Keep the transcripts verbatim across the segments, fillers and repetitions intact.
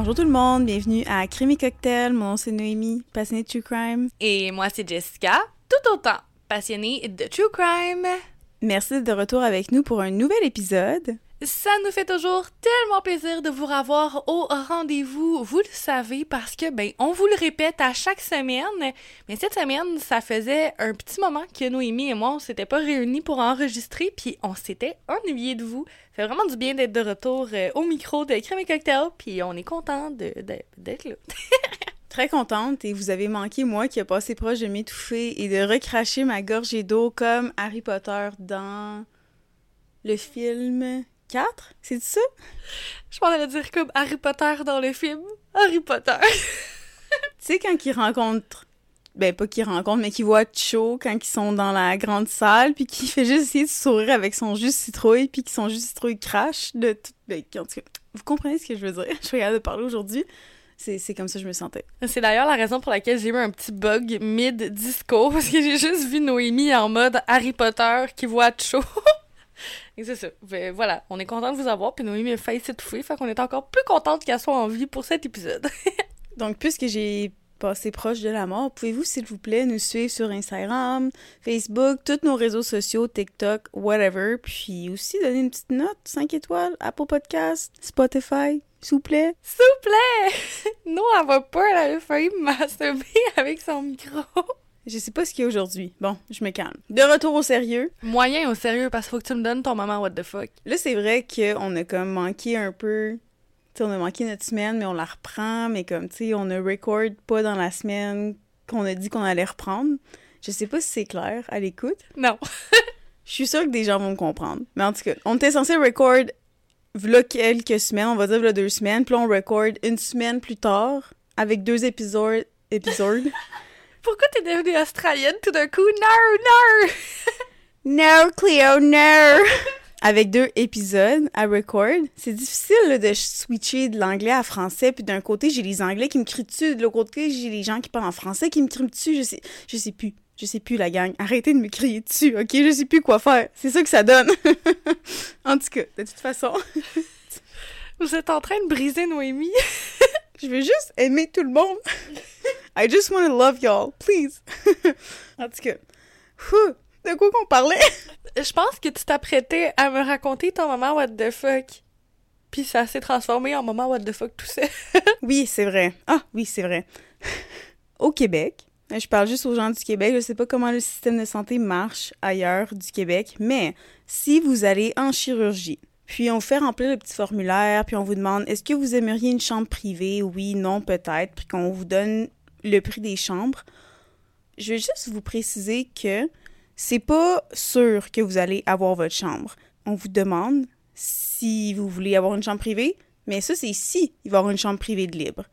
Bonjour tout le monde, bienvenue à Crime et Cocktail. Mon nom c'est Noémie, passionnée de True Crime. Et moi c'est Jessica, tout autant passionnée de True Crime. Merci d'être de retour avec nous pour un nouvel épisode. Ça nous fait toujours tellement plaisir de vous revoir au rendez-vous, vous le savez, parce que, ben, on vous le répète à chaque semaine, mais cette semaine, ça faisait un petit moment que Noémie et moi, on s'était pas réunis pour enregistrer, puis on s'était ennuyés de vous. Ça fait vraiment du bien d'être de retour euh, au micro de Crime et Cocktail, puis on est content de, de, d'être là. Très contente, et vous avez manqué moi qui a passé proche de m'étouffer et de recracher ma gorgée d'eau comme Harry Potter dans le film... quatre? C'est ça? Je m'en allais dire comme Harry Potter dans le film. Harry Potter. Tu sais, quand ils rencontrent... Ben, pas qu'ils rencontrent, mais qu'ils voient Cho quand ils sont dans la grande salle, puis qu'il fait juste essayer de sourire avec son jus de citrouille, puis que son jus de citrouille crache de tout... Ben, en tout cas, vous comprenez ce que je veux dire? Je suis capable de parler aujourd'hui. C'est, c'est comme ça que je me sentais. C'est d'ailleurs la raison pour laquelle j'ai eu un petit bug mid-disco, parce que j'ai juste vu Noémie en mode Harry Potter qui voit Cho. Et c'est ça. Ben, voilà, on est content de vous avoir, puis Noémie a failli s'étouffer, fait qu'on est encore plus contente qu'elle soit en vie pour cet épisode. Donc, puisque j'ai passé proche de la mort, pouvez-vous, s'il vous plaît, nous suivre sur Instagram, Facebook, tous nos réseaux sociaux, TikTok, whatever, puis aussi donner une petite note, cinq étoiles, Apple Podcast, Spotify, s'il vous plaît. S'il vous plaît! Non, elle va pas, elle a failli masturber avec son micro. Je sais pas ce qu'il y a aujourd'hui. Bon, je me calme. De retour au sérieux. Moyen au sérieux, parce qu'il faut que tu me donnes ton moment what the fuck. Là, c'est vrai qu'on a comme manqué un peu... Tu sais, on a manqué notre semaine, mais on la reprend, mais comme, tu sais, on ne record pas dans la semaine qu'on a dit qu'on allait reprendre. Je sais pas si c'est clair à l'écoute. Non. Je suis sûre que des gens vont me comprendre. Mais en tout cas, on était censé record v'là quelques semaines, on va dire v'là deux semaines, puis là, on record une semaine plus tard, avec deux épisodes... épisodes. Pourquoi t'es devenue australienne tout d'un coup? No, no! No, Cleo, no! Avec deux épisodes à record. C'est difficile là, de switcher de l'anglais à français, puis d'un côté, j'ai les anglais qui me crient dessus, de l'autre côté, j'ai les gens qui parlent en français qui me crient dessus. Je sais, je sais plus. Je sais plus, la gang. Arrêtez de me crier dessus, OK? Je sais plus quoi faire. C'est ça que ça donne. En tout cas, de toute façon... Vous êtes en train de briser Noémie. Je veux juste aimer tout le monde. I just want to love y'all, please. En tout cas, Ouh, de quoi qu'on parlait? Je pense que tu t'apprêtais à me raconter ton moment what the fuck. Puis ça s'est transformé en moment what the fuck tout ça. Oui, c'est vrai. Ah, oui, c'est vrai. Au Québec, je parle juste aux gens du Québec, je sais pas comment le système de santé marche ailleurs du Québec, mais si vous allez en chirurgie, puis on vous fait remplir le petit formulaire, puis on vous demande, est-ce que vous aimeriez une chambre privée? Oui, non, peut-être, puis qu'on vous donne le prix des chambres. Je vais juste vous préciser que c'est pas sûr que vous allez avoir votre chambre. On vous demande si vous voulez avoir une chambre privée, mais ça, c'est si il va y avoir une chambre privée de libre.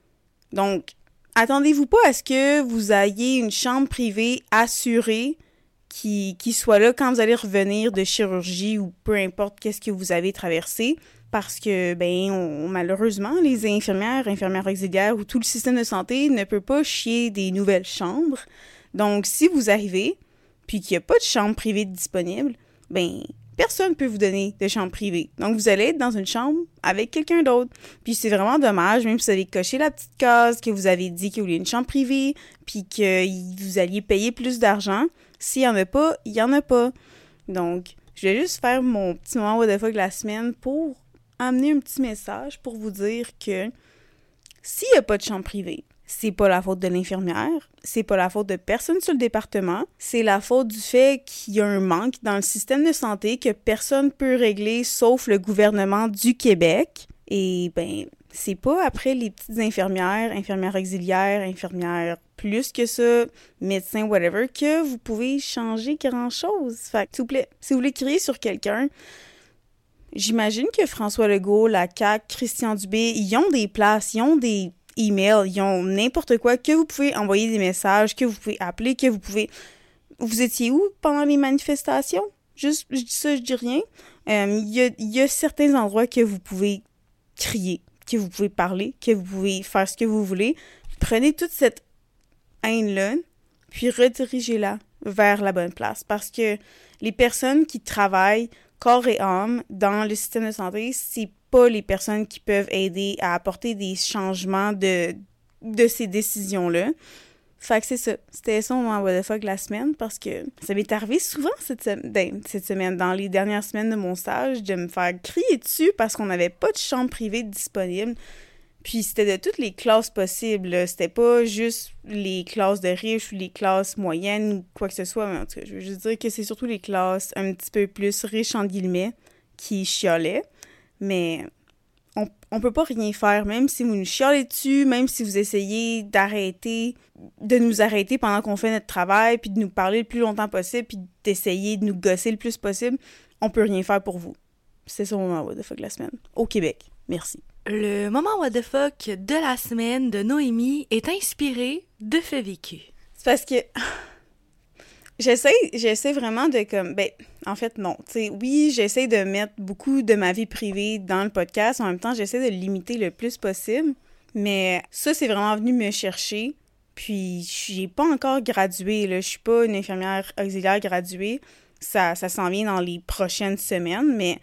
Donc, attendez-vous pas à ce que vous ayez une chambre privée assurée qui, qui soit là quand vous allez revenir de chirurgie ou peu importe qu'est-ce que vous avez traversé. Parce que, ben, on, malheureusement, les infirmières, infirmières auxiliaires ou tout le système de santé ne peut pas chier des nouvelles chambres. Donc, si vous arrivez, puis qu'il n'y a pas de chambre privée disponible, ben, personne ne peut vous donner de chambre privée. Donc, vous allez être dans une chambre avec quelqu'un d'autre. Puis, c'est vraiment dommage, même si vous avez coché la petite case, que vous avez dit que vous vouliez une chambre privée, puis que vous alliez payer plus d'argent. S'il n'y en a pas, il n'y en a pas. Donc, je vais juste faire mon petit moment what the fuck de la semaine pour amener un petit message pour vous dire que s'il n'y a pas de chambre privée, c'est pas la faute de l'infirmière, c'est pas la faute de personne sur le département, c'est la faute du fait qu'il y a un manque dans le système de santé que personne peut régler sauf le gouvernement du Québec. Et ben, c'est pas après les petites infirmières, infirmières auxiliaires, infirmières plus que ça, médecins, whatever, que vous pouvez changer grand-chose. Fait que, s'il vous plaît, si vous voulez crier sur quelqu'un, j'imagine que François Legault, la C A Q, Christian Dubé, ils ont des places, ils ont des emails, ils ont n'importe quoi, que vous pouvez envoyer des messages, que vous pouvez appeler, que vous pouvez... Vous étiez où pendant les manifestations? Juste, je dis ça, je dis rien. Euh, il y a, il y a certains endroits que vous pouvez crier, que vous pouvez parler, que vous pouvez faire ce que vous voulez. Prenez toute cette haine-là, puis redirigez-la vers la bonne place. Parce que les personnes qui travaillent corps et âme dans le système de santé, c'est pas les personnes qui peuvent aider à apporter des changements de, de ces décisions-là. Fait que c'est ça. C'était ça mon what the fuck la semaine parce que ça m'est arrivé souvent cette, se- ben, cette semaine, dans les dernières semaines de mon stage, de me faire crier dessus parce qu'on n'avait pas de chambre privée disponible. Puis c'était de toutes les classes possibles. Là. C'était pas juste les classes de riches ou les classes moyennes ou quoi que ce soit. Mais en tout cas, je veux juste dire que c'est surtout les classes un petit peu plus riches, entre guillemets, qui chiolaient. Mais on, on peut pas rien faire, même si vous nous chialez dessus, même si vous essayez d'arrêter, de nous arrêter pendant qu'on fait notre travail, puis de nous parler le plus longtemps possible, puis d'essayer de nous gosser le plus possible, on peut rien faire pour vous. C'est ça mon moment what the fuck de la semaine. Au Québec. Merci. Le moment what the fuck de la semaine de Noémie est inspiré de faits vécus. C'est parce que j'essaie, j'essaie vraiment de comme, ben, en fait, non. Tu sais, oui, j'essaie de mettre beaucoup de ma vie privée dans le podcast. En même temps, j'essaie de le limiter le plus possible. Mais ça, c'est vraiment venu me chercher. Puis, j'ai pas encore gradué, là. Je suis pas une infirmière auxiliaire graduée. Ça, ça s'en vient dans les prochaines semaines. Mais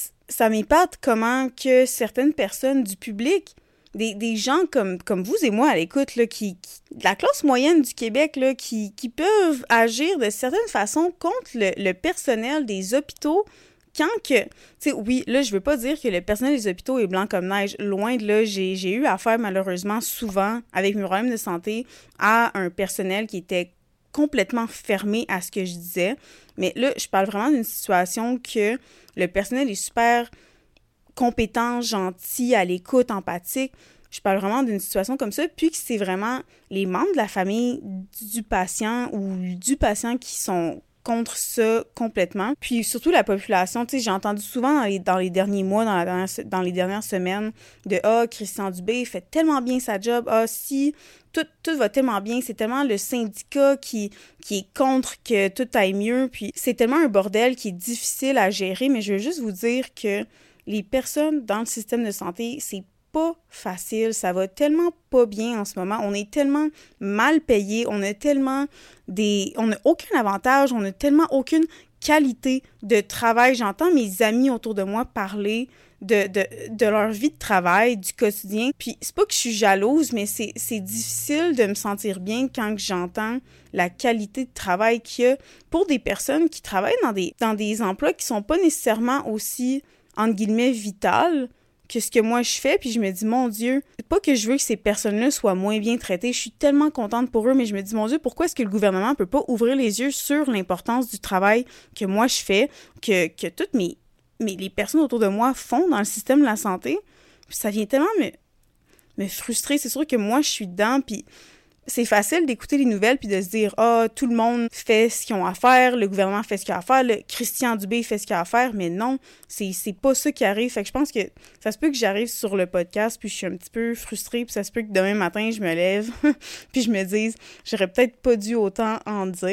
ça m'épate comment que certaines personnes du public, des, des gens comme, comme vous et moi à l'écoute, là, qui, qui, de la classe moyenne du Québec, là, qui, qui peuvent agir de certaines façons contre le, le personnel des hôpitaux quand que, tu sais, oui, là, je veux pas dire que le personnel des hôpitaux est blanc comme neige. Loin de là, j'ai, j'ai eu affaire malheureusement souvent avec mes problèmes de santé à un personnel qui était complètement fermé à ce que je disais. Mais là, je parle vraiment d'une situation que le personnel est super compétent, gentil, à l'écoute, empathique. Je parle vraiment d'une situation comme ça, puis que c'est vraiment les membres de la famille du patient ou du patient qui sont contre ça complètement. Puis surtout la population, tu sais, j'ai entendu souvent dans les, dans les derniers mois, dans, la dernière, dans les dernières semaines, de « Ah, Christian Dubé fait tellement bien sa job. Ah, si, tout, tout va tellement bien. C'est tellement le syndicat qui, qui est contre que tout aille mieux. » Puis c'est tellement un bordel qui est difficile à gérer, mais je veux juste vous dire que les personnes dans le système de santé, c'est pas facile, ça va tellement pas bien en ce moment, on est tellement mal payé, on a tellement des... on n'a aucun avantage, on a tellement aucune qualité de travail. J'entends mes amis autour de moi parler de, de, de leur vie de travail, du quotidien, puis c'est pas que je suis jalouse, mais c'est, c'est difficile de me sentir bien quand j'entends la qualité de travail qu'il y a pour des personnes qui travaillent dans des, dans des emplois qui sont pas nécessairement aussi, entre guillemets, vitales que ce que moi je fais, puis je me dis, mon Dieu, c'est pas que je veux que ces personnes-là soient moins bien traitées, je suis tellement contente pour eux, mais je me dis, mon Dieu, pourquoi est-ce que le gouvernement peut pas ouvrir les yeux sur l'importance du travail que moi je fais, que, que toutes mes, mes, les personnes autour de moi font dans le système de la santé? Puis ça vient tellement me, me frustrer, c'est sûr que moi je suis dedans, puis c'est facile d'écouter les nouvelles puis de se dire « Ah, tout le monde fait ce qu'ils ont à faire, le gouvernement fait ce qu'il a à faire, le Christian Dubé fait ce qu'il a à faire. » Mais non, c'est, c'est pas ça qui arrive. Fait que je pense que ça se peut que j'arrive sur le podcast puis je suis un petit peu frustrée puis ça se peut que demain matin, je me lève puis je me dise « J'aurais peut-être pas dû autant en dire. »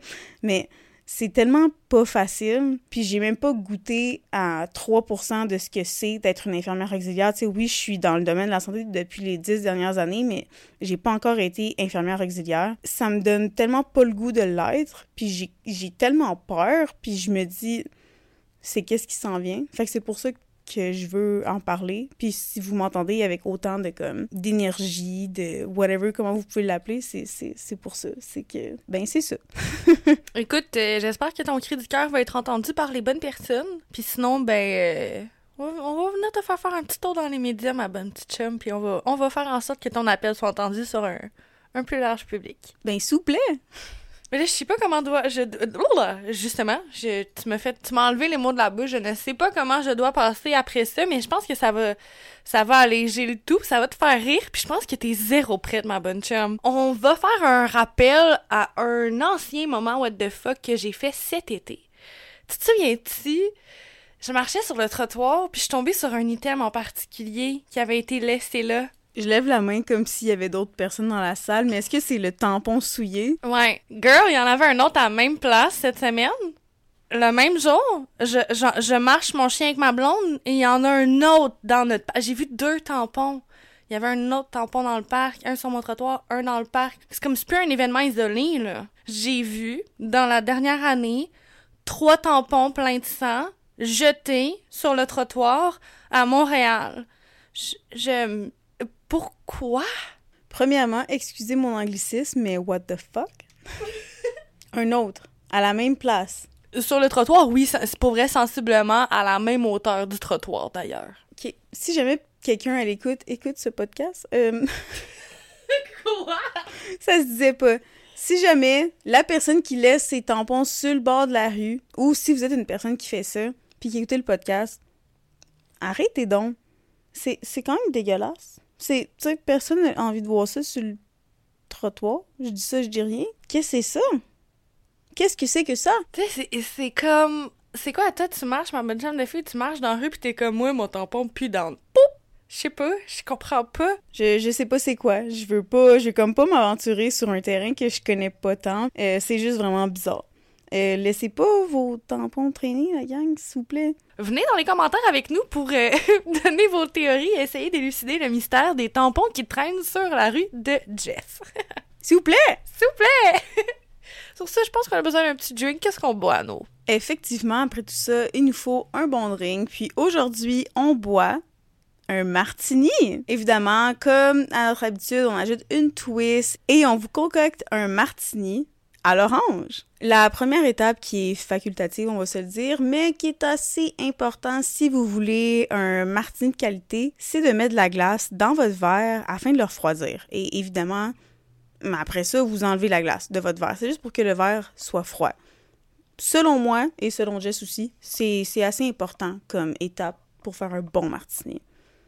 Mais c'est tellement pas facile, puis j'ai même pas goûté à trois pour cent de ce que c'est d'être une infirmière auxiliaire. Tu sais, oui, je suis dans le domaine de la santé depuis les dix dernières années, mais j'ai pas encore été infirmière auxiliaire. Ça me donne tellement pas le goût de l'être, puis j'ai, j'ai tellement peur, puis je me dis, c'est qu'est-ce qui s'en vient? Fait que c'est pour ça que que je veux en parler. Puis si vous m'entendez avec autant de comme d'énergie, de whatever, comment vous pouvez l'appeler, c'est, c'est, c'est pour ça. C'est que, ben c'est ça. Écoute, euh, j'espère que ton cri du cœur va être entendu par les bonnes personnes. Puis sinon, ben, euh, on, va, on va venir te faire faire un petit tour dans les médias, ma bonne petite chum, puis on va, on va faire en sorte que ton appel soit entendu sur un, un plus large public. Ben, s'il vous plaît! Mais là, je sais pas comment dois... Je, justement, je, tu m'as fait, tu m'as enlevé les mots de la bouche. Je ne sais pas comment je dois passer après ça, mais je pense que ça va, ça va alléger le tout, ça va te faire rire, puis je pense que t'es zéro prête, ma bonne chum. On va faire un rappel à un ancien moment what the fuck que j'ai fait cet été. Tu te souviens-tu? Je marchais sur le trottoir, puis je suis tombée sur un item en particulier qui avait été laissé là. Je lève la main comme s'il y avait d'autres personnes dans la salle, mais est-ce que c'est le tampon souillé? Ouais. Girl, il y en avait un autre à la même place cette semaine. Le même jour, je, je, je marche mon chien avec ma blonde et il y en a un autre dans notre... J'ai vu deux tampons. Il y avait un autre tampon dans le parc, un sur mon trottoir, un dans le parc. C'est comme c'est plus un événement isolé, là. J'ai vu, dans la dernière année, trois tampons pleins de sang jeté sur le trottoir à Montréal. Je... je... Pourquoi? Premièrement, excusez mon anglicisme, mais what the fuck? Un autre, à la même place. Sur le trottoir, oui, c'est pour vrai sensiblement à la même hauteur du trottoir, d'ailleurs. OK. Si jamais quelqu'un à l'écoute écoute ce podcast, euh... Quoi? Ça se disait pas. Si jamais la personne qui laisse ses tampons sur le bord de la rue, ou si vous êtes une personne qui fait ça, puis qui écoute le podcast, arrêtez donc. C'est, c'est quand même dégueulasse. C'est, tu sais, personne n'a envie de voir ça sur le trottoir. Je dis ça, je dis rien. Qu'est-ce que c'est ça? Qu'est-ce que c'est que ça? Tu sais, c'est, c'est comme... C'est quoi, toi, tu marches, ma bonne jambe de fille, tu marches dans la rue pis t'es comme moi, mon tampon pue dans le... Poup! Je sais pas, je comprends pas. Je, je sais pas c'est quoi. Je veux pas... Je veux comme pas m'aventurer sur un terrain que je connais pas tant. Euh, c'est juste vraiment bizarre. Euh, laissez pas vos tampons traîner, la gang, s'il vous plaît. Venez dans les commentaires avec nous pour euh, donner vos théories et essayer d'élucider le mystère des tampons qui traînent sur la rue de Jess. S'il vous plaît! S'il vous plaît! Sur ça, je pense qu'on a besoin d'un petit drink. Qu'est-ce qu'on boit, nous? Effectivement, après tout ça, il nous faut un bon drink. Puis aujourd'hui, on boit un martini. Évidemment, comme à notre habitude, on ajoute une twist et on vous concocte un martini à l'orange. La première étape qui est facultative, on va se le dire, mais qui est assez important si vous voulez un martini de qualité, c'est de mettre de la glace dans votre verre afin de le refroidir. Et évidemment, après ça, vous enlevez la glace de votre verre. C'est juste pour que le verre soit froid. Selon moi, et selon Jess aussi, c'est, c'est assez important comme étape pour faire un bon martini.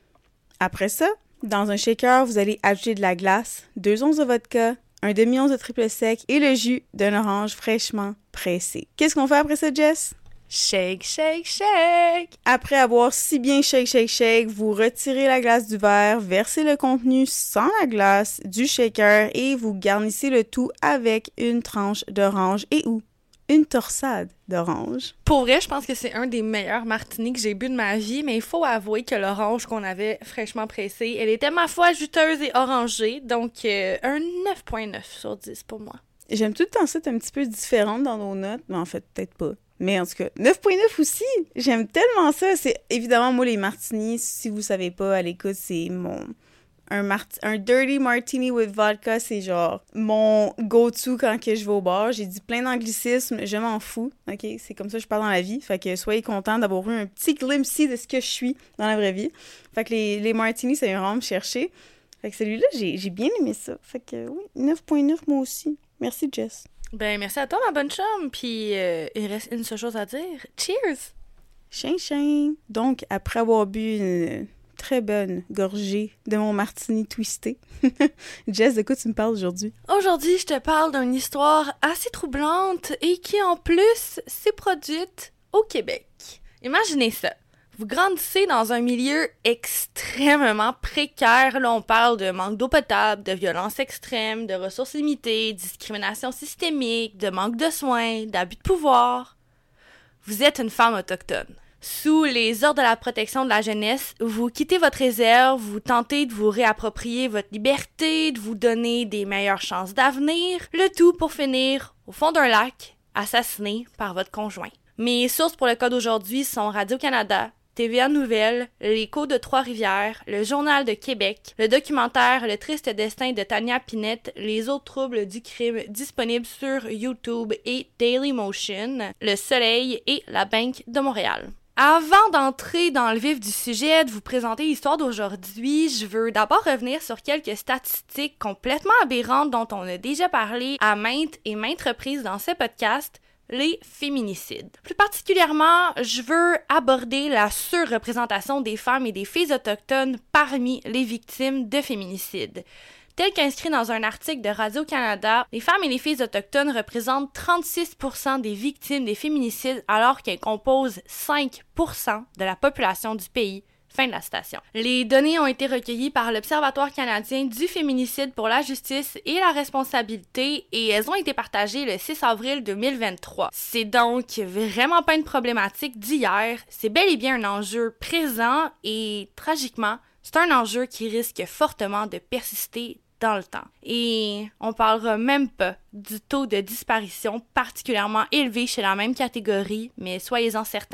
Après ça, dans un shaker, vous allez ajouter de la glace, deux onces de vodka, un demi-once de triple sec et le jus d'un orange fraîchement pressé. Qu'est-ce qu'on fait après ça, Jess? Shake, shake, shake! Après avoir si bien shake, shake, shake, vous retirez la glace du verre, versez le contenu sans la glace du shaker et vous garnissez le tout avec une tranche d'orange et ou une torsade d'orange. Pour vrai, je pense que c'est un des meilleurs martinis que j'ai bu de ma vie, mais il faut avouer que l'orange qu'on avait fraîchement pressée, elle était ma foi juteuse et orangée, donc euh, un neuf virgule neuf sur dix pour moi. J'aime tout le temps ça, c'est un petit peu différente dans nos notes, mais en fait, peut-être pas. Mais en tout cas, neuf virgule neuf aussi! J'aime tellement ça! C'est évidemment, moi, les martinis, si vous savez pas, à l'écoute, c'est mon... Un, mart... un dirty martini with vodka, c'est genre mon go-to quand que je vais au bar. J'ai dit plein d'anglicismes, je m'en fous, ok? C'est comme ça que je parle dans la vie. Fait que soyez contents d'avoir eu un petit glimpse de ce que je suis dans la vraie vie. Fait que les, les martinis, ça vient vraiment me chercher. Fait que celui-là, j'ai, j'ai bien aimé ça. Fait que oui, neuf virgule neuf moi aussi. Merci, Jess. Ben, merci à toi, ma bonne chum. Puis, euh, il reste une seule chose à dire. Cheers! Chien, chien. Donc, après avoir bu une très bonne gorgée de mon martini twisté. Jess, de quoi tu me parles aujourd'hui? Aujourd'hui, je te parle d'une histoire assez troublante et qui, en plus, s'est produite au Québec. Imaginez ça. Vous grandissez dans un milieu extrêmement précaire. Là, on parle de manque d'eau potable, de violence extrême, de ressources limitées, discrimination systémique, de manque de soins, d'abus de pouvoir. Vous êtes une femme autochtone. Sous les ordres de la protection de la jeunesse, vous quittez votre réserve, vous tentez de vous réapproprier votre liberté, de vous donner des meilleures chances d'avenir, le tout pour finir au fond d'un lac, assassiné par votre conjoint. Mes sources pour le cas d'aujourd'hui sont Radio-Canada, T V A Nouvelles, l'Écho de Trois-Rivières, le Journal de Québec, le documentaire Le triste destin de Tania Pinette, Les autres troubles du crime disponibles sur YouTube et Dailymotion, Le Soleil et La Banque de Montréal. Avant d'entrer dans le vif du sujet, de vous présenter l'histoire d'aujourd'hui, je veux d'abord revenir sur quelques statistiques complètement aberrantes dont on a déjà parlé à maintes et maintes reprises dans ce podcast, les féminicides. Plus particulièrement, je veux aborder la surreprésentation des femmes et des filles autochtones parmi les victimes de féminicides. Tel qu'inscrit dans un article de Radio-Canada, les femmes et les filles autochtones représentent trente-six pour cent des victimes des féminicides alors qu'elles composent cinq pour cent de la population du pays. Fin de la citation. Les données ont été recueillies par l'Observatoire canadien du féminicide pour la justice et la responsabilité et elles ont été partagées le six avril deux mille vingt-trois. C'est donc vraiment pas une problématique d'hier, c'est bel et bien un enjeu présent et tragiquement, c'est un enjeu qui risque fortement de persister dans le temps. Et on parlera même pas du taux de disparition particulièrement élevé chez la même catégorie, mais soyez-en certains,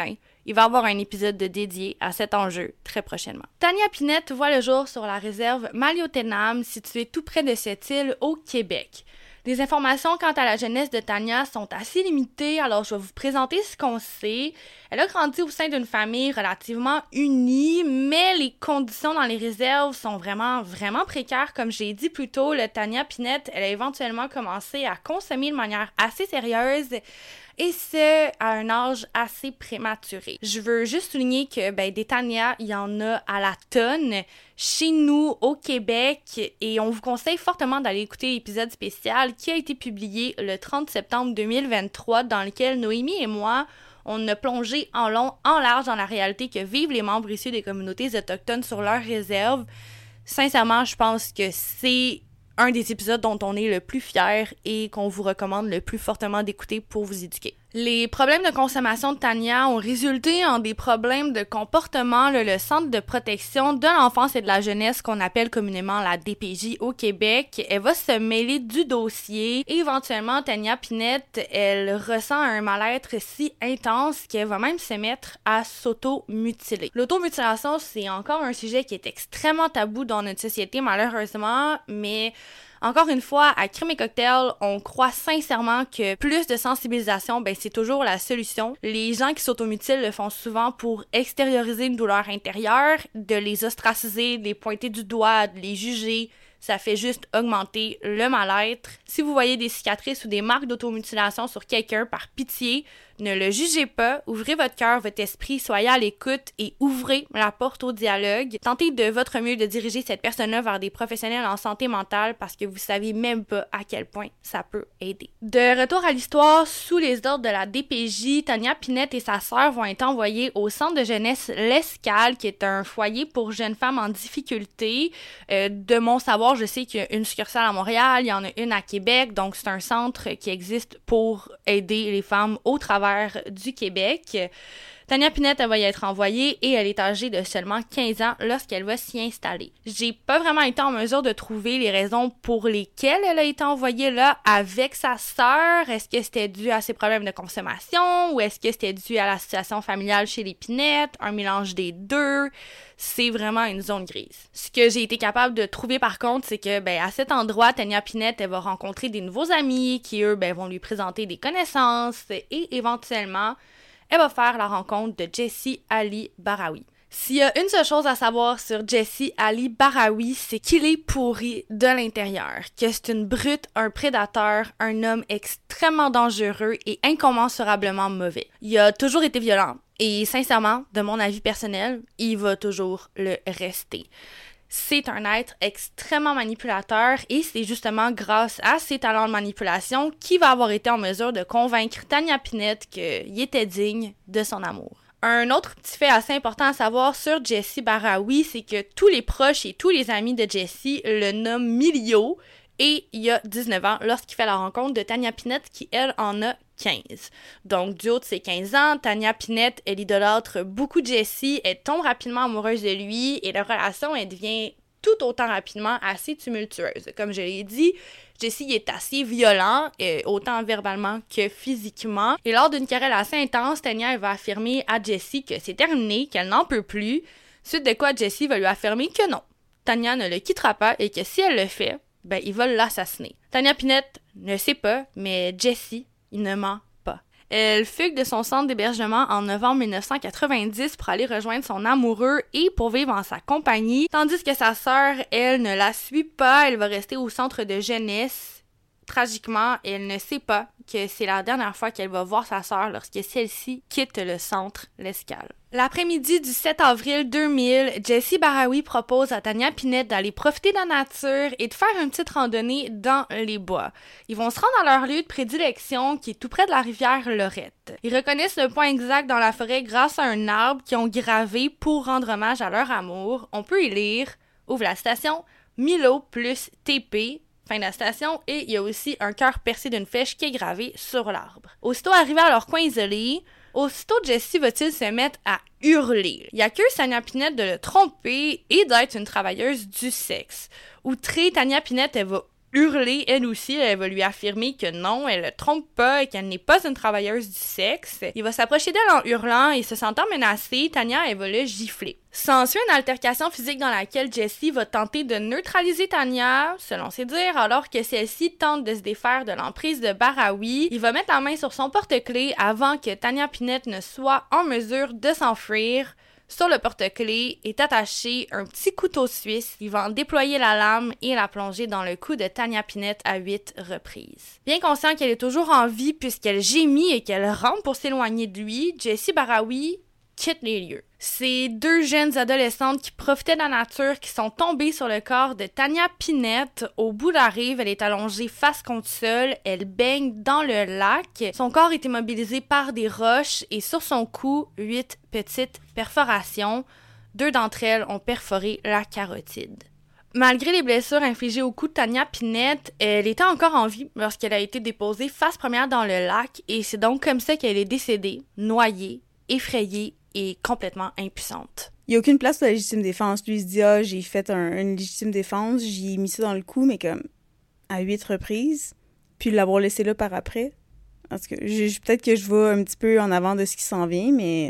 il va y avoir un épisode de dédié à cet enjeu très prochainement. Tania Pinette voit le jour sur la réserve Maliotenam, située tout près de cette île au Québec. Les informations quant à la jeunesse de Tania sont assez limitées, alors je vais vous présenter ce qu'on sait. Elle a grandi au sein d'une famille relativement unie, mais les conditions dans les réserves sont vraiment, vraiment précaires. Comme j'ai dit plus tôt, le Tania Pinette, elle a éventuellement commencé à consommer de manière assez sérieuse, et ce, à un âge assez prématuré. Je veux juste souligner que ben, des Tania, il y en a à la tonne chez nous au Québec, et on vous conseille fortement d'aller écouter l'épisode spécial qui a été publié le trente septembre deux mille vingt-trois, dans lequel Noémie et moi, on a plongé en long, en large dans la réalité que vivent les membres issus des communautés autochtones sur leurs réserves. Sincèrement, je pense que c'est un des épisodes dont on est le plus fier et qu'on vous recommande le plus fortement d'écouter pour vous éduquer. Les problèmes de consommation de Tania ont résulté en des problèmes de comportement. Le, le Centre de protection de l'enfance et de la jeunesse, qu'on appelle communément la D P J au Québec, elle va se mêler du dossier. Et éventuellement, Tania Pinette, elle ressent un mal-être si intense qu'elle va même se mettre à s'auto-mutiler. L'automutilation, c'est encore un sujet qui est extrêmement tabou dans notre société, malheureusement, mais encore une fois, à Crime et Cocktail, on croit sincèrement que plus de sensibilisation, ben c'est toujours la solution. Les gens qui s'automutilent le font souvent pour extérioriser une douleur intérieure, de les ostraciser, de les pointer du doigt, de les juger. Ça fait juste augmenter le mal-être. Si vous voyez des cicatrices ou des marques d'automutilation sur quelqu'un, par pitié, ne le jugez pas, ouvrez votre cœur, votre esprit, soyez à l'écoute et ouvrez la porte au dialogue. Tentez de votre mieux de diriger cette personne-là vers des professionnels en santé mentale parce que vous savez même pas à quel point ça peut aider. De retour à l'histoire, sous les ordres de la D P J, Tania Pinette et sa sœur vont être envoyées au centre de jeunesse L'Escale, qui est un foyer pour jeunes femmes en difficulté. Euh, de mon savoir, je sais qu'il y a une succursale à Montréal, il y en a une à Québec, donc c'est un centre qui existe pour aider les femmes au travers du Québec. Tania Pinette, elle va y être envoyée et elle est âgée de seulement quinze ans lorsqu'elle va s'y installer. J'ai pas vraiment été en mesure de trouver les raisons pour lesquelles elle a été envoyée là avec sa sœur. Est-ce que c'était dû à ses problèmes de consommation ou est-ce que c'était dû à la situation familiale chez les Pinette? Un mélange des deux. C'est vraiment une zone grise. Ce que j'ai été capable de trouver par contre, c'est que ben à cet endroit, Tania Pinette, elle va rencontrer des nouveaux amis qui, eux, ben vont lui présenter des connaissances et éventuellement, elle va faire la rencontre de Jessie Ali Barawi. S'il y a une seule chose à savoir sur Jessie Ali Barawi, c'est qu'il est pourri de l'intérieur, que c'est une brute, un prédateur, un homme extrêmement dangereux et incommensurablement mauvais. Il a toujours été violent et sincèrement, de mon avis personnel, il va toujours le rester. C'est un être extrêmement manipulateur et c'est justement grâce à ses talents de manipulation qu'il va avoir été en mesure de convaincre Tania Pinette qu'il était digne de son amour. Un autre petit fait assez important à savoir sur Jessie Barawi, c'est que tous les proches et tous les amis de Jessie le nomment Milio et il a dix-neuf ans lorsqu'il fait la rencontre de Tania Pinette qui, elle, en a quinze. Donc, du haut de ses quinze ans, Tania Pinette, elle idolâtre beaucoup Jessie, elle tombe rapidement amoureuse de lui et leur relation, elle devient tout autant rapidement assez tumultueuse. Comme je l'ai dit, Jessie est assez violent, euh, autant verbalement que physiquement. Et lors d'une querelle assez intense, Tania elle va affirmer à Jessie que c'est terminé, qu'elle n'en peut plus, suite de quoi Jessie va lui affirmer que non. Tania ne le quittera pas et que si elle le fait, ben il va l'assassiner. Tania Pinette ne sait pas, mais Jessie, il ne ment pas. Elle fugue de son centre d'hébergement en novembre dix-neuf cent quatre-vingt-dix pour aller rejoindre son amoureux et pour vivre en sa compagnie, tandis que sa sœur, elle, ne la suit pas, elle va rester au centre de jeunesse. Tragiquement, elle ne sait pas que c'est la dernière fois qu'elle va voir sa sœur lorsque celle-ci quitte le centre L'Escale. L'après-midi du sept avril deux mille, Jessie Barawi propose à Tania Pinette d'aller profiter de la nature et de faire une petite randonnée dans les bois. Ils vont se rendre à leur lieu de prédilection qui est tout près de la rivière Lorette. Ils reconnaissent le point exact dans la forêt grâce à un arbre qu'ils ont gravé pour rendre hommage à leur amour. On peut y lire, ouvre la station, Milo plus T P, fin de la station, et il y a aussi un cœur percé d'une flèche qui est gravé sur l'arbre. Aussitôt arrivé à leur coin isolé, aussitôt Jessie va-t-il se mettre à hurler. Il accuse Tania Pinette de le tromper et d'être une travailleuse du sexe. Outrée, Tania Pinette, elle va hurler, elle aussi. Elle va lui affirmer que non, elle le trompe pas et qu'elle n'est pas une travailleuse du sexe. Il va s'approcher d'elle en hurlant et se sentant menacée, Tanya, elle va le gifler. S'ensuit une altercation physique dans laquelle Jessie va tenter de neutraliser Tanya, selon ses dires, alors que celle-ci tente de se défaire de l'emprise de Barawi. Il va mettre la main sur son porte-clés avant que Tanya Pinette ne soit en mesure de s'enfuir. Sur le porte-clés est attaché un petit couteau suisse. Il va en déployer la lame et la plonger dans le cou de Tanya Pinette à huit reprises. Bien conscient qu'elle est toujours en vie puisqu'elle gémit et qu'elle rampe pour s'éloigner de lui, Jessie Barawi quitte les lieux. C'est deux jeunes adolescentes qui profitaient de la nature qui sont tombées sur le corps de Tanya Pinette. Au bout de la rive, elle est allongée face contre sol, elle baigne dans le lac. Son corps est immobilisé par des roches et sur son cou, huit petites perforations. Deux d'entre elles ont perforé la carotide. Malgré les blessures infligées au cou de Tanya Pinette, elle était encore en vie lorsqu'elle a été déposée face première dans le lac et c'est donc comme ça qu'elle est décédée, noyée, effrayée et complètement impuissante. Il n'y a aucune place pour la légitime défense. Lui, il se dit « Ah, j'ai fait un, une légitime défense, j'ai mis ça dans le cou, mais comme à huit reprises, puis l'avoir laissé là par après. » Parce que je, peut-être que je vais un petit peu en avant de ce qui s'en vient, mais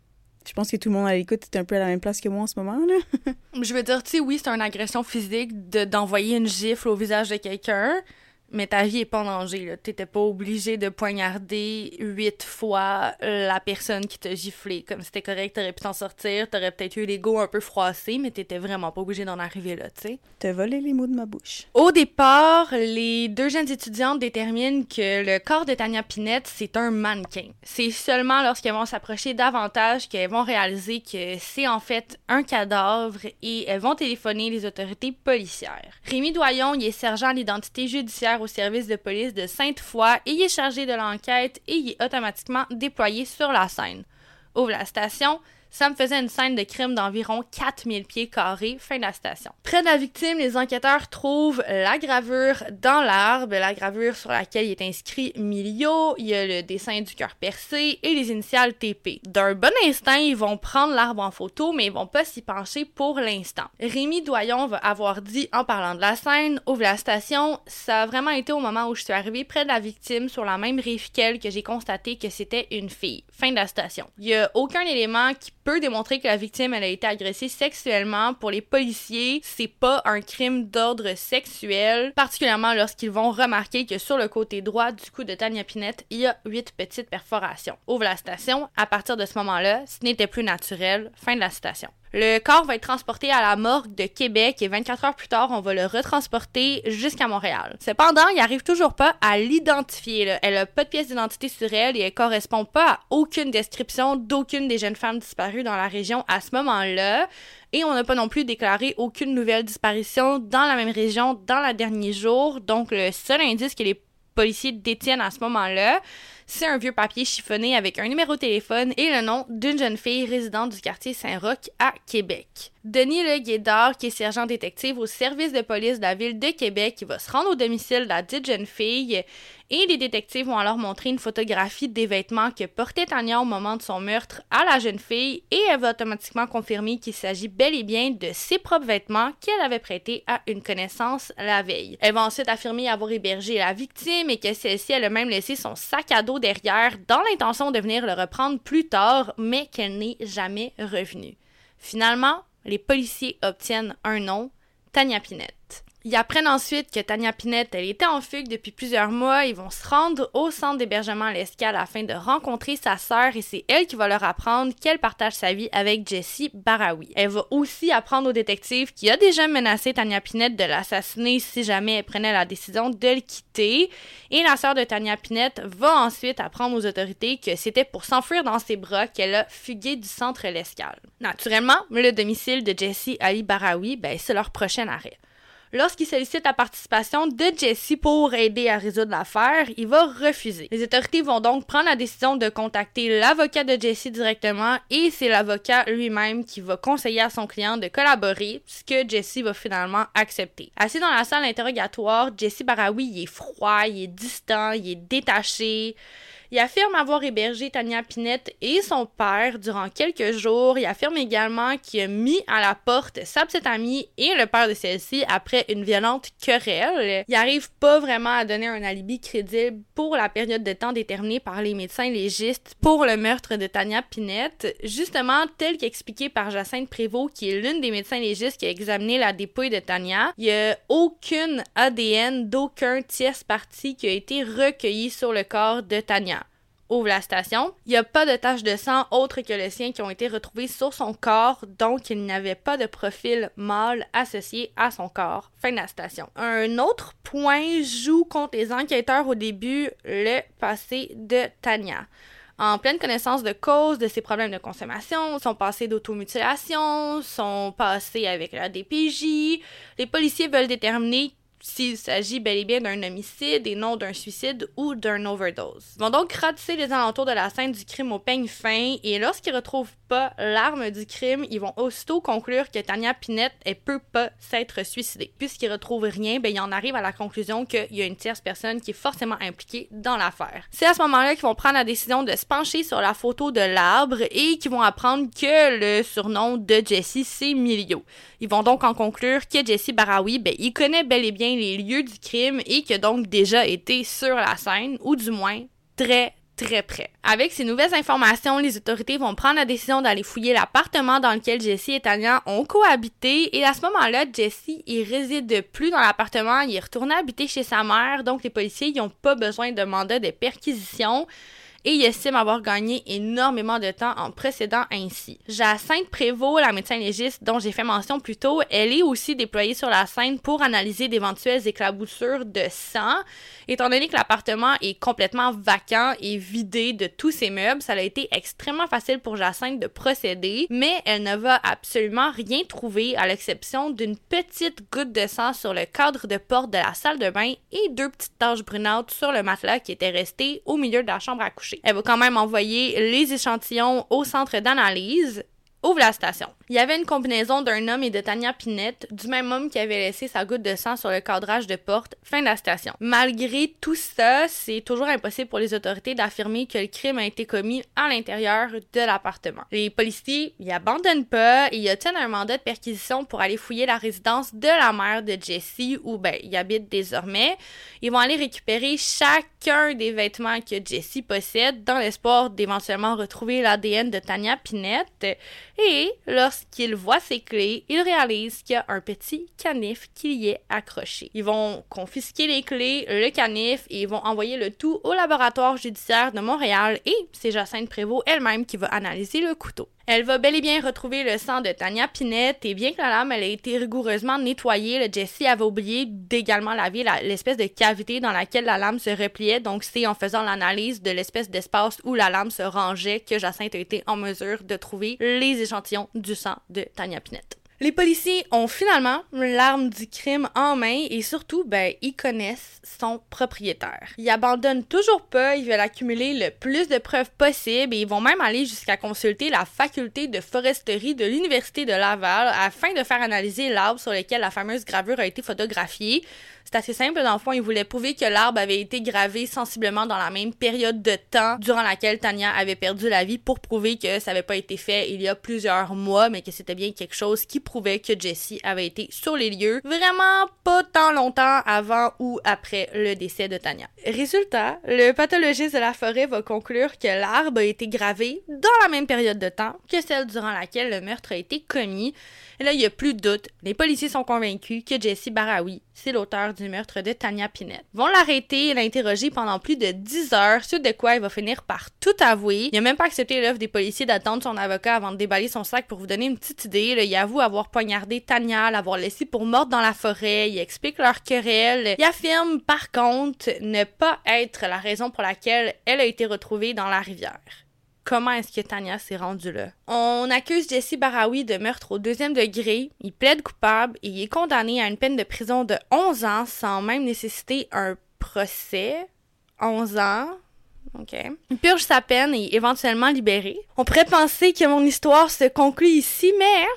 je pense que tout le monde à l'écoute est un peu à la même place que moi en ce moment, là. Je veux dire, tu sais, oui, c'est une agression physique de, d'envoyer une gifle au visage de quelqu'un, mais ta vie est pas en danger, là. T'étais pas obligé de poignarder huit fois la personne qui t'a giflé. Comme c'était correct, t'aurais pu t'en sortir, t'aurais peut-être eu l'ego un peu froissé, mais t'étais vraiment pas obligé d'en arriver là, tu sais. T'as volé les mots de ma bouche. Au départ, les deux jeunes étudiantes déterminent que le corps de Tanya Pinette, c'est un mannequin. C'est seulement lorsqu'elles vont s'approcher davantage qu'elles vont réaliser que c'est en fait un cadavre et elles vont téléphoner les autorités policières. Rémi Doyon, il est sergent à l'identité judiciaire au service de police de Sainte-Foy et il est chargé de l'enquête et il est automatiquement déployé sur la scène. Ouvre la station, Sam faisait une scène de crime d'environ quatre mille pieds carrés, fin de la station. Près de la victime, les enquêteurs trouvent la gravure dans l'arbre, la gravure sur laquelle il est inscrit Milio, il y a le dessin du cœur percé et les initiales T P. D'un bon instinct, ils vont prendre l'arbre en photo, mais ils vont pas s'y pencher pour l'instant. Rémi Doyon va avoir dit, en parlant de la scène, ouvre la station, ça a vraiment été au moment où je suis arrivée près de la victime sur la même rive qu'elle que j'ai constaté que c'était une fille. Fin de la station. Il y a aucun élément qui peut démontrer que la victime elle a été agressée sexuellement. Pour les policiers, c'est pas un crime d'ordre sexuel, particulièrement lorsqu'ils vont remarquer que sur le côté droit du cou de Tanya Pinette, il y a huit petites perforations. Ouvre la station, à partir de ce moment-là, ce n'était plus naturel. Fin de la citation. Le corps va être transporté à la morgue de Québec et vingt-quatre heures plus tard, on va le retransporter jusqu'à Montréal. Cependant, il arrive toujours pas à l'identifier. Là. Elle a pas de pièce d'identité sur elle et elle correspond pas à aucune description d'aucune des jeunes femmes disparues dans la région à ce moment-là. Et on n'a pas non plus déclaré aucune nouvelle disparition dans la même région dans le dernier jour. Donc, le seul indice que les policiers détiennent à ce moment-là, c'est un vieux papier chiffonné avec un numéro de téléphone et le nom d'une jeune fille résidente du quartier Saint-Roch à Québec. Denis Le Guédard, qui est sergent détective au service de police de la ville de Québec, qui va se rendre au domicile de la dite jeune fille et les détectives vont alors montrer une photographie des vêtements que portait Tanya au moment de son meurtre à la jeune fille et elle va automatiquement confirmer qu'il s'agit bel et bien de ses propres vêtements qu'elle avait prêtés à une connaissance la veille. Elle va ensuite affirmer avoir hébergé la victime et que celle-ci elle a même laissé son sac à dos derrière dans l'intention de venir le reprendre plus tard, mais qu'elle n'est jamais revenue. Finalement, les policiers obtiennent un nom, Tanya Pinette. Ils apprennent ensuite que Tanya Pinette, elle était en fugue depuis plusieurs mois. Ils vont se rendre au centre d'hébergement à l'Escale afin de rencontrer sa sœur et c'est elle qui va leur apprendre qu'elle partage sa vie avec Jessie Barawi. Elle va aussi apprendre au détective qui a déjà menacé Tanya Pinette de l'assassiner si jamais elle prenait la décision de le quitter. Et la sœur de Tanya Pinette va ensuite apprendre aux autorités que c'était pour s'enfuir dans ses bras qu'elle a fugué du centre l'Escale. Naturellement, le domicile de Jessie Ali Barawi, ben, c'est leur prochain arrêt. Lorsqu'il sollicite la participation de Jessie pour aider à résoudre l'affaire, il va refuser. Les autorités vont donc prendre la décision de contacter l'avocat de Jessie directement et c'est l'avocat lui-même qui va conseiller à son client de collaborer, ce que Jessie va finalement accepter. Assis dans la salle d'interrogatoire, Jessie Barawi il est froid, il est distant, il est détaché. Il affirme avoir hébergé Tania Pinette et son père durant quelques jours. Il affirme également qu'il a mis à la porte sa petite amie et le père de celle-ci après une violente querelle. Il n'arrive pas vraiment à donner un alibi crédible pour la période de temps déterminée par les médecins légistes pour le meurtre de Tania Pinette. Justement, tel qu'expliqué par Jacinthe Prévost, qui est l'une des médecins légistes qui a examiné la dépouille de Tania, il n'y a aucune A D N d'aucun tierce partie qui a été recueilli sur le corps de Tania. Ouvre la station. Il n'y a pas de taches de sang autres que le sien qui ont été retrouvées sur son corps, donc il n'y avait pas de profil mâle associé à son corps. Fin de la station. Un autre point joue contre les enquêteurs au début, le passé de Tania. En pleine connaissance de cause de ses problèmes de consommation, son passé d'automutilation, son passé avec la D P J, les policiers veulent déterminer s'il s'agit bel et bien d'un homicide et non d'un suicide ou d'un overdose. Ils vont donc ratisser les alentours de la scène du crime au peigne fin et lorsqu'ils retrouvent pas l'arme du crime, ils vont aussitôt conclure que Tania Pinette, elle peut pas s'être suicidée. Puisqu'ils retrouvent rien, ben ils en arrivent à la conclusion qu'il y a une tierce personne qui est forcément impliquée dans l'affaire. C'est à ce moment-là qu'ils vont prendre la décision de se pencher sur la photo de l'arbre et qu'ils vont apprendre que le surnom de Jesse, c'est Milio. Ils vont donc en conclure que Jesse Barawi, ben il connaît bel et bien les lieux du crime et qui a donc déjà été sur la scène, ou du moins très très près. Avec ces nouvelles informations, les autorités vont prendre la décision d'aller fouiller l'appartement dans lequel Jesse et Tania ont cohabité et à ce moment-là, Jesse, il réside plus dans l'appartement, il est retourné habiter chez sa mère, donc les policiers n'ont pas besoin de mandat de perquisition. Et il estime avoir gagné énormément de temps en procédant ainsi. Jacinthe Prévost, la médecin légiste dont j'ai fait mention plus tôt, elle est aussi déployée sur la scène pour analyser d'éventuelles éclaboussures de sang. Étant donné que l'appartement est complètement vacant et vidé de tous ses meubles, ça a été extrêmement facile pour Jacinthe de procéder, mais elle ne va absolument rien trouver à l'exception d'une petite goutte de sang sur le cadre de porte de la salle de bain et deux petites taches brunâtres sur le matelas qui étaient restées au milieu de la chambre à coucher. Elle va quand même envoyer les échantillons au centre d'analyse. Ouvre la station. Il y avait une combinaison d'un homme et de Tania Pinette, du même homme qui avait laissé sa goutte de sang sur le cadrage de porte. Fin de la station. Malgré tout ça, c'est toujours impossible pour les autorités d'affirmer que le crime a été commis à l'intérieur de l'appartement. Les policiers y abandonnent pas et ils obtiennent un mandat de perquisition pour aller fouiller la résidence de la mère de Jesse, où ben, il habite désormais. Ils vont aller récupérer chacun des vêtements que Jesse possède dans l'espoir d'éventuellement retrouver l'A D N de Tania Pinette. Et lorsqu'il voit ses clés, il réalise qu'il y a un petit canif qui y est accroché. Ils vont confisquer les clés, le canif, et ils vont envoyer le tout au laboratoire judiciaire de Montréal et c'est Jacinthe Prévost elle-même qui va analyser le couteau. Elle va bel et bien retrouver le sang de Tania Pinette et bien que la lame elle a été rigoureusement nettoyée, le Jesse avait oublié d'également laver la, l'espèce de cavité dans laquelle la lame se repliait. Donc c'est en faisant l'analyse de l'espèce d'espace où la lame se rangeait que Jacinthe a été en mesure de trouver les échantillons du sang de Tania Pinette. Les policiers ont finalement l'arme du crime en main et surtout, ben, ils connaissent son propriétaire. Ils abandonnent toujours pas, ils veulent accumuler le plus de preuves possible et ils vont même aller jusqu'à consulter la faculté de foresterie de l'Université de Laval afin de faire analyser l'arbre sur lequel la fameuse gravure a été photographiée. C'est assez simple, dans le fond, ils voulaient prouver que l'arbre avait été gravé sensiblement dans la même période de temps durant laquelle Tania avait perdu la vie pour prouver que ça n'avait pas été fait il y a plusieurs mois, mais que c'était bien quelque chose qui prouvait que Jesse avait été sur les lieux vraiment pas tant longtemps avant ou après le décès de Tania. Résultat, le pathologiste de la forêt va conclure que l'arbre a été gravé dans la même période de temps que celle durant laquelle le meurtre a été commis. Et là, il n'y a plus de doute. Les policiers sont convaincus que Jesse Barawi, c'est l'auteur du meurtre de Tania Pinette. Ils vont l'arrêter et l'interroger pendant plus de dix heures, suite de quoi il va finir par tout avouer. Il n'a même pas accepté l'offre des policiers d'attendre son avocat avant de déballer son sac pour vous donner une petite idée. Là, il avoue avoir poignardé Tania, l'avoir laissée pour morte dans la forêt. Il explique leur querelle. Il affirme, par contre, ne pas être la raison pour laquelle elle a été retrouvée dans la rivière. Comment est-ce que Tania s'est rendue là? On accuse Jesse Barawi de meurtre au deuxième degré. Il plaide coupable et il est condamné à une peine de prison de onze ans sans même nécessiter un procès. onze ans. OK. Il purge sa peine et est éventuellement libéré. On pourrait penser que mon histoire se conclut ici, mais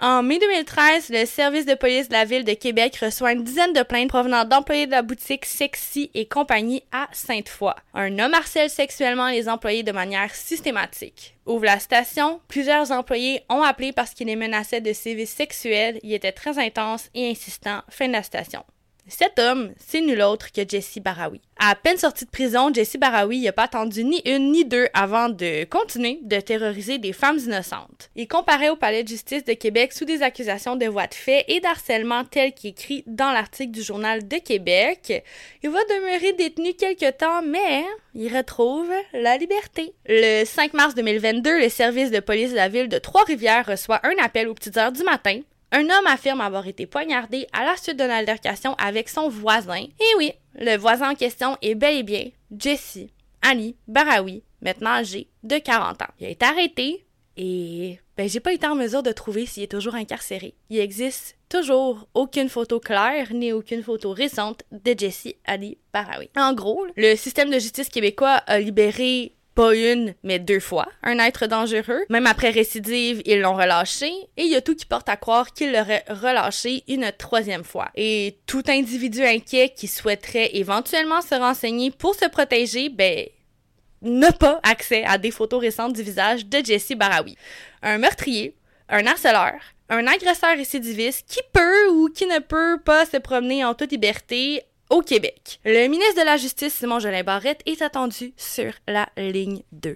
En mai deux mille treize, le service de police de la ville de Québec reçoit une dizaine de plaintes provenant d'employés de la boutique Sexy et compagnie à Sainte-Foy. Un homme harcèle sexuellement les employés de manière systématique. Ouvre la station, plusieurs employés ont appelé parce qu'il les menaçait de sévices sexuels, il était très intense et insistant. Fin de la station. Cet homme, c'est nul autre que Jesse Barawi. À peine sorti de prison, Jesse Barawi n'a pas attendu ni une ni deux avant de continuer de terroriser des femmes innocentes. Il comparaît au palais de justice de Québec sous des accusations de voies de fait et d'harcèlement tel qu'écrit dans l'article du Journal de Québec. Il va demeurer détenu quelque temps, mais il retrouve la liberté. Le cinq mars deux mille vingt-deux, le service de police de la ville de Trois-Rivières reçoit un appel aux petites heures du matin. Un homme affirme avoir été poignardé à la suite d'une altercation avec son voisin. Et oui, le voisin en question est bel et bien Jesse Ali Barawi, maintenant âgé de quarante ans. Il a été arrêté et ben, j'ai pas été en mesure de trouver s'il est toujours incarcéré. Il existe toujours aucune photo claire ni aucune photo récente de Jesse Ali Barawi. En gros, le système de justice québécois a libéré pas une, mais deux fois, un être dangereux. Même après récidive, ils l'ont relâché, et il y a tout qui porte à croire qu'il l'aurait relâché une troisième fois. Et tout individu inquiet qui souhaiterait éventuellement se renseigner pour se protéger, ben, n'a pas accès à des photos récentes du visage de Jesse Barawi. Un meurtrier, un harceleur, un agresseur récidiviste qui peut ou qui ne peut pas se promener en toute liberté au Québec. Le ministre de la Justice, Simon-Jolin Barrette, est attendu sur la ligne deux.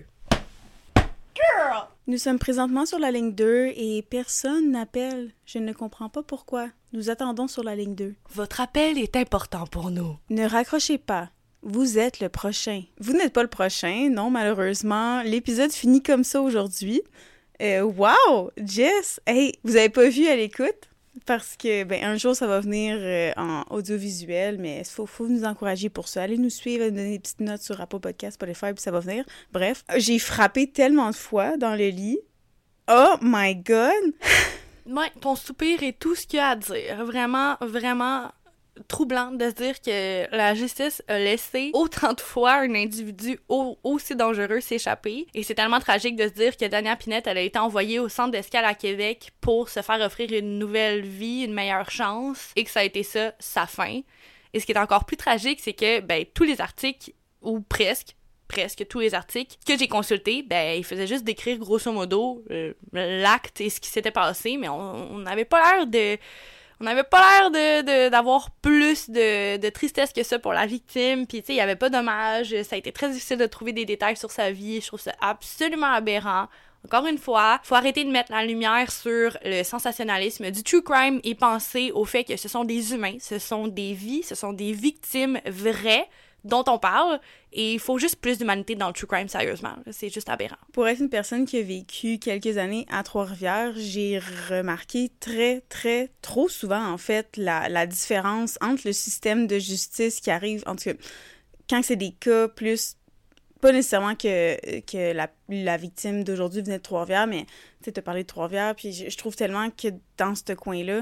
Girl! Nous sommes présentement sur la ligne deux et personne n'appelle. Je ne comprends pas pourquoi. Nous attendons sur la ligne deux. Votre appel est important pour nous. Ne raccrochez pas. Vous êtes le prochain. Vous n'êtes pas le prochain, non, malheureusement. L'épisode finit comme ça aujourd'hui. Euh, wow! Jess! Hey, vous avez pas vu à l'écoute? Parce que, ben, un jour, ça va venir euh, en audiovisuel, mais il faut, faut nous encourager pour ça. Allez nous suivre, nous donner des petites notes sur Apple Podcast, Spotify, puis ça va venir. Bref, j'ai frappé tellement de fois dans le lit. Oh my God! Ouais, ton soupir est tout ce qu'il y a à dire. Vraiment, vraiment troublant de se dire que la justice a laissé autant de fois un individu au, aussi dangereux s'échapper. Et c'est tellement tragique de se dire que Dania Pinette, elle a été envoyée au centre d'escale à Québec pour se faire offrir une nouvelle vie, une meilleure chance, et que ça a été ça, sa fin. Et ce qui est encore plus tragique, c'est que, ben, tous les articles, ou presque, presque tous les articles que j'ai consultés, ben, ils faisaient juste décrire grosso modo euh, l'acte et ce qui s'était passé, mais on n'avait pas l'air de... On n'avait pas l'air de, de, d'avoir plus de, de tristesse que ça pour la victime, puis tu sais, il y avait pas d'hommage, ça a été très difficile de trouver des détails sur sa vie, je trouve ça absolument aberrant. Encore une fois, faut arrêter de mettre la lumière sur le sensationnalisme du true crime et penser au fait que ce sont des humains, ce sont des vies, ce sont des victimes vraies dont on parle, et il faut juste plus d'humanité dans le true crime, sérieusement. C'est juste aberrant. Pour être une personne qui a vécu quelques années à Trois-Rivières, j'ai remarqué très, très, trop souvent, en fait, la, la différence entre le système de justice qui arrive, en tout cas, quand c'est des cas plus, pas nécessairement que, que la, la victime d'aujourd'hui venait de Trois-Rivières, mais, tu sais, t'as parlé de Trois-Rivières, puis je, je trouve tellement que dans ce coin-là,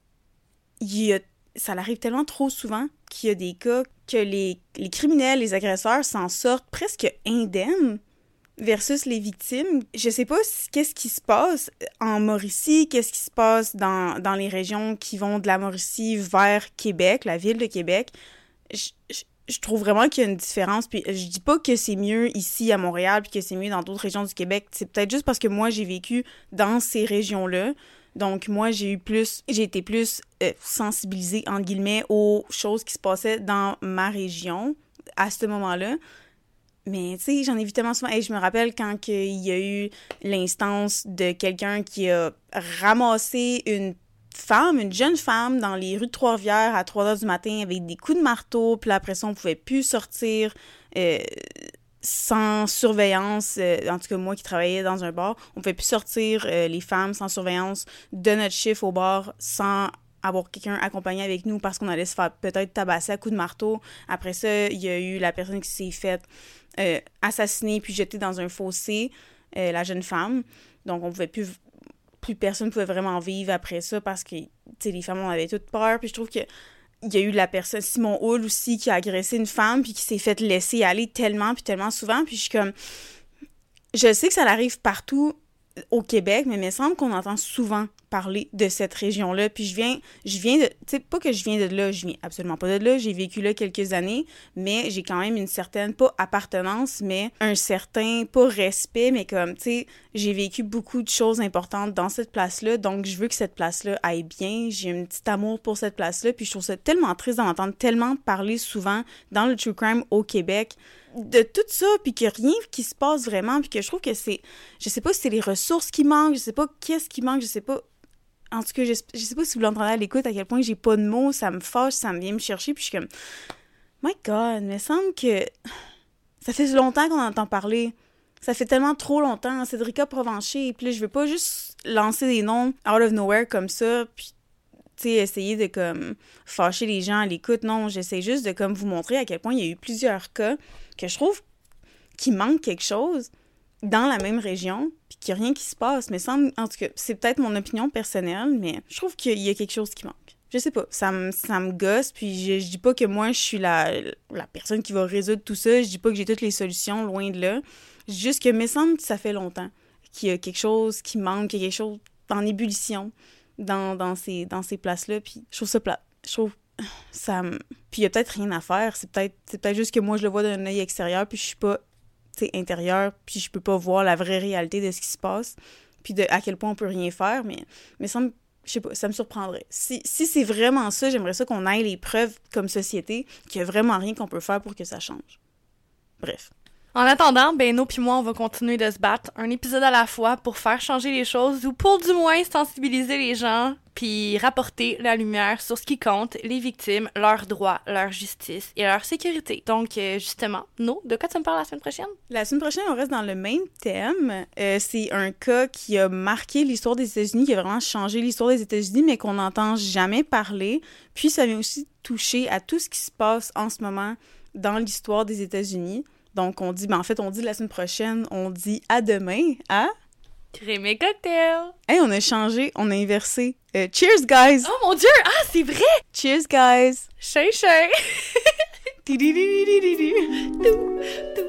il y a ça arrive tellement trop souvent qu'il y a des cas que les, les criminels, les agresseurs s'en sortent presque indemnes versus les victimes. Je sais pas si, qu'est-ce qui se passe en Mauricie, qu'est-ce qui se passe dans, dans les régions qui vont de la Mauricie vers Québec, la ville de Québec. Je, je, je trouve vraiment qu'il y a une différence. Puis je dis pas que c'est mieux ici à Montréal puis que c'est mieux dans d'autres régions du Québec. C'est peut-être juste parce que moi, j'ai vécu dans ces régions-là. Donc, moi, j'ai eu plus, j'ai été plus euh, sensibilisée, entre guillemets, aux choses qui se passaient dans ma région à ce moment-là. Mais, tu sais, j'en ai vu tellement souvent. Hey, je me rappelle quand il y a eu l'instance de quelqu'un qui a ramassé une femme, une jeune femme, dans les rues de Trois-Rivières à trois heures du matin avec des coups de marteau. Puis après ça, on pouvait plus sortir... Euh, sans surveillance, euh, en tout cas moi qui travaillais dans un bar, on ne pouvait plus sortir euh, les femmes sans surveillance de notre chiffre au bar sans avoir quelqu'un accompagné avec nous parce qu'on allait se faire peut-être tabasser à coups de marteau. Après ça, il y a eu la personne qui s'est faite euh, assassiner puis jetée dans un fossé, euh, la jeune femme. Donc on pouvait plus, plus personne ne pouvait vraiment vivre après ça parce que les femmes, on avait toutes peur. Puis je trouve que il y a eu la personne, Simon Hull aussi, qui a agressé une femme puis qui s'est fait laisser aller tellement puis tellement souvent. Puis je suis comme... Je sais que ça arrive partout au Québec, mais il me semble qu'on entend souvent parler de cette région-là. Puis je viens, je viens de, tu sais, pas que je viens de là, je viens absolument pas de là, j'ai vécu là quelques années, mais j'ai quand même une certaine, pas appartenance, mais un certain, pas respect, mais comme, tu sais, j'ai vécu beaucoup de choses importantes dans cette place-là, donc je veux que cette place-là aille bien, j'ai un petit amour pour cette place-là, puis je trouve ça tellement triste d'en entendre tellement parler souvent dans le true crime au Québec, de tout ça, puis que rien qui se passe vraiment, puis que je trouve que c'est, je sais pas si c'est les ressources qui manquent, je sais pas qu'est-ce qui manque, je sais pas, en tout cas, je, je sais pas si vous l'entendez à l'écoute, à quel point j'ai pas de mots, ça me fâche, ça me vient me chercher, puis je suis comme, my God, il me semble que ça fait longtemps qu'on entend parler, ça fait tellement trop longtemps, Cédrica Provencher, puis là, je veux pas juste lancer des noms out of nowhere comme ça, puis tu sais, essayer de, comme, fâcher les gens à l'écoute. Non, j'essaie juste de, comme, vous montrer à quel point il y a eu plusieurs cas que je trouve qu'il manque quelque chose dans la même région, puis qu'il n'y a rien qui se passe. Mais semble, en tout cas, c'est peut-être mon opinion personnelle, mais je trouve qu'il y a quelque chose qui manque. Je sais pas, ça me, ça me gosse, puis je, je dis pas que moi, je suis la, la personne qui va résoudre tout ça, je dis pas que j'ai toutes les solutions, loin de là. Je dis juste que, me semble que ça fait longtemps qu'il y a quelque chose qui manque, qu'il y a quelque chose en ébullition dans, dans ces, dans ces places-là, puis je trouve ça plate. Je trouve ça me... Puis il y a peut-être rien à faire, c'est peut-être, c'est peut-être juste que moi, je le vois d'un œil extérieur, puis je suis pas, tu sais, intérieure, puis je peux pas voir la vraie réalité de ce qui se passe, puis de à quel point on peut rien faire, mais, mais ça me... Je sais pas, ça me surprendrait. Si, si c'est vraiment ça, j'aimerais ça qu'on ait les preuves comme société qu'il y a vraiment rien qu'on peut faire pour que ça change. Bref. En attendant, Beno puis moi, on va continuer de se battre un épisode à la fois pour faire changer les choses ou pour du moins sensibiliser les gens puis rapporter la lumière sur ce qui compte, les victimes, leurs droits, leur justice et leur sécurité. Donc, euh, justement, No, de quoi tu me parles la semaine prochaine? La semaine prochaine, on reste dans le même thème. Euh, c'est un cas qui a marqué l'histoire des États-Unis, qui a vraiment changé l'histoire des États-Unis, mais qu'on n'entend jamais parler. Puis, ça vient aussi toucher à tout ce qui se passe en ce moment dans l'histoire des États-Unis. Donc, on dit, ben en fait, on dit la semaine prochaine, on dit à demain, à... Crème et cocktail! Hey, on a changé, on a inversé. Euh, cheers, guys! Oh mon Dieu! Ah, c'est vrai! Cheers, guys! Chay, chay! Ti-di-di-di-di-di. Tout, tout.